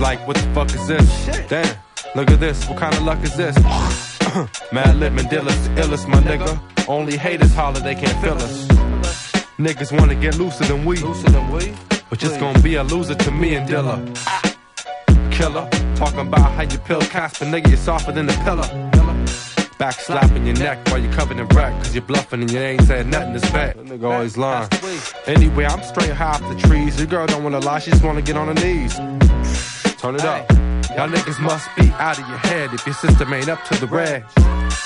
like, what the fuck is this? Damn, look at this, what kind of luck is this? Mad Lip Mandilla's the illest, my nigga. Only haters holler, they can't feel us. Niggas wanna get looser than we, but just gonna be a loser to me and Dilla. Killer, talking about how you pill Casper, nigga, you're softer than a pillar. Back slapping your neck while you're covered in wreck, cause you're bluffing and you ain't said nothing this bad. That nigga always lying. Anyway, I'm straight high off the trees. Your girl don't wanna lie, she just wanna get on her knees. Turn it up. Y'all niggas must be out of your head if your system ain't up to the red.